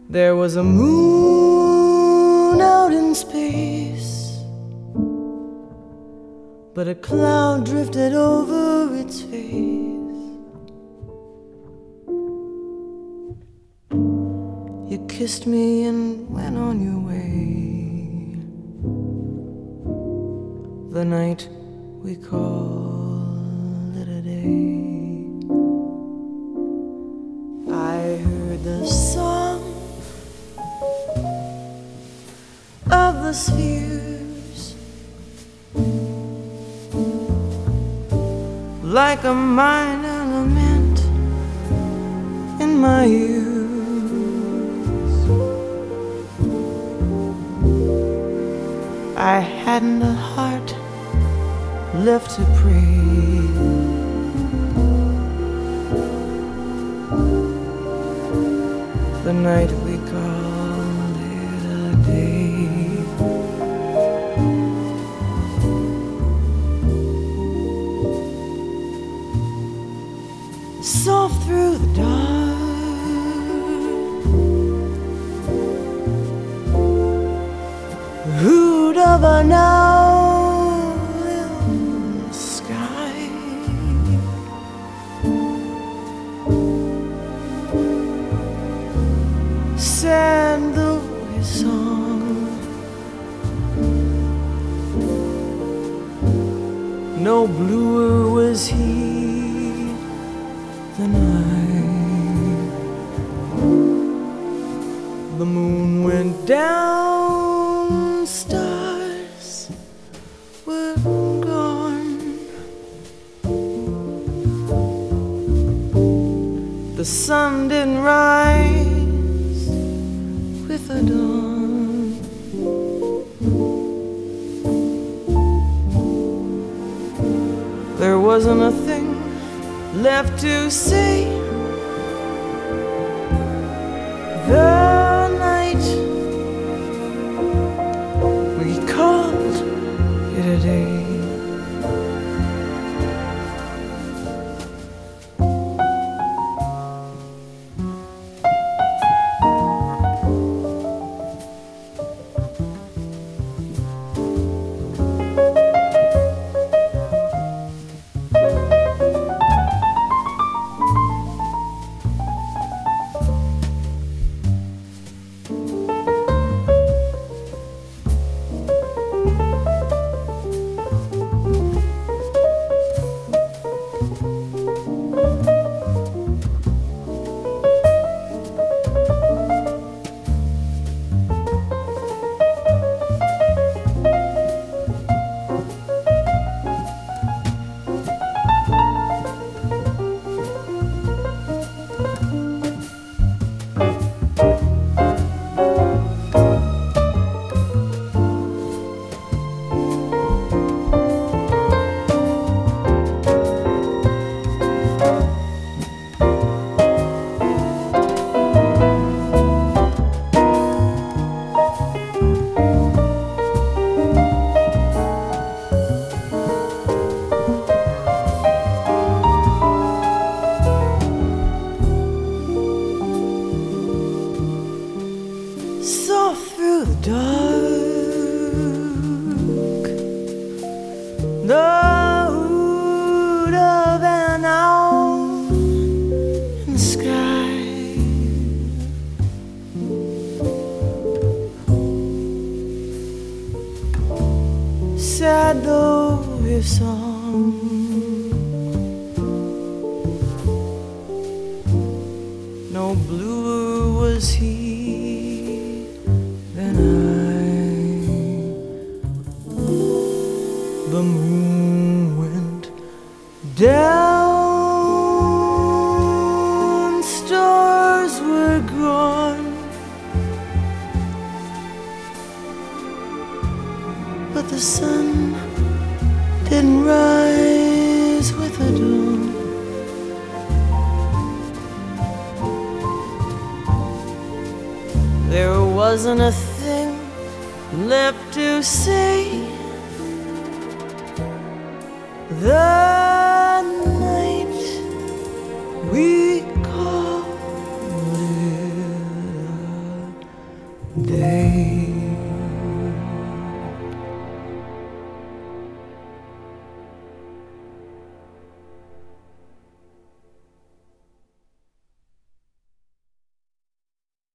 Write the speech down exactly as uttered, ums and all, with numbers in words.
There was a moon out in space, but a cloud drifted over its face. You kissed me and went on your way. The night we called it a day. I heard the song of the spheres, like a minor lament in my ears. I hadn't a heart left to pray. The night we called it a day. Soft through the dark, hoot of an owl in the sky. Sad though his song, no bluer was he than I. The moon went down, stars were gone. The sun didn't rise with the dawn. There wasn't a thing left to say. The night we called it a day. Soft through the dark, the hoot of an owl in the sky. Sad though his song, no bluer was he than I. The moon went down, stars were gone, but the sun didn't rise with the dawn. There wasn't a thing left to say. The night we